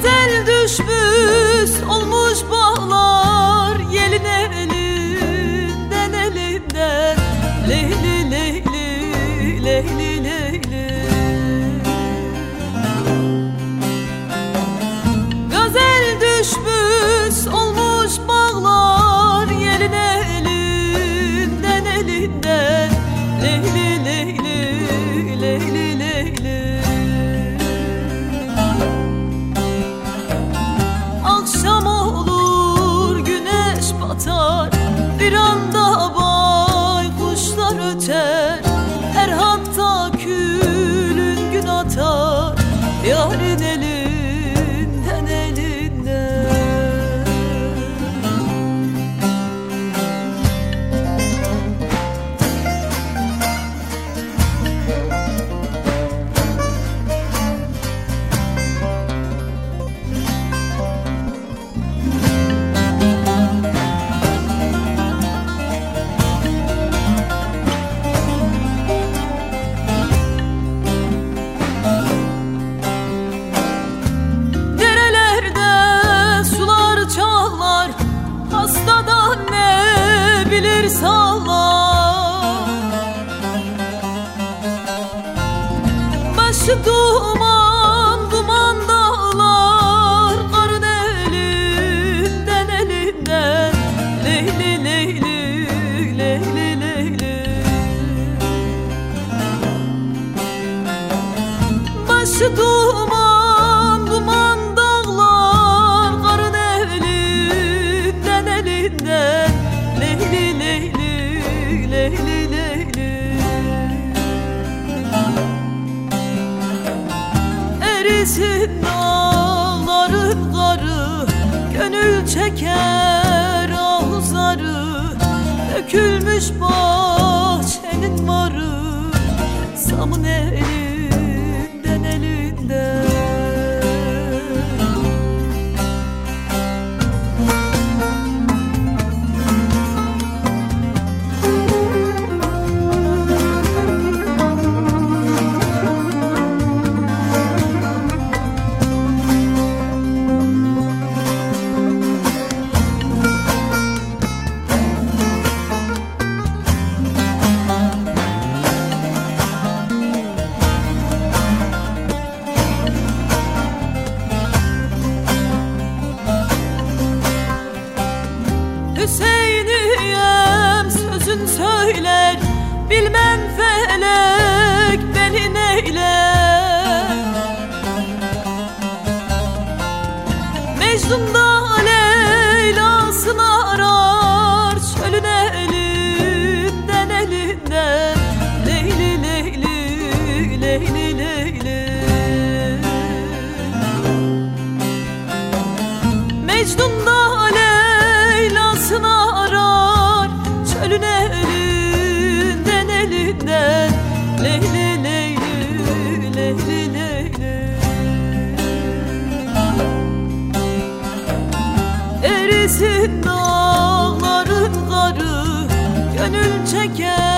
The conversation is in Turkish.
Gazel düşmüş olmuş bağlar yelin elinden elinden. Leyli leyli leyli leyli. Gazel düşmüş olmuş bağlar yelin elinden elinden. Leyli leyli leyli leyli. Akşam olur güneş batar, bir anda baykuşlar öter. Her hatta külün gün atar yarın elinden elinden. Hastadan ne bilir sallar, başı duman duman dağlar, karın elinden elinden. Leyli leyli leyli leyli. Başı duman duman dağlar, karın elinden elinden. Leyli leyli leyli leyli. Erisin dağların karı, gönül çeker ahuzarı. Dökülmüş bahçenin marı, samın elinden elinden. Hüseyin'im sözün söyler, bilmem felek beni neyler. Mecnun da Leyla'sını arar, çölün elinden elinden. Leyli leyli leyli leyli. Mecnun da Leyla'sını arar, çölün elinden elinden. Leyli leyli leyli leyli. Erisin dağların karı, gönül çeker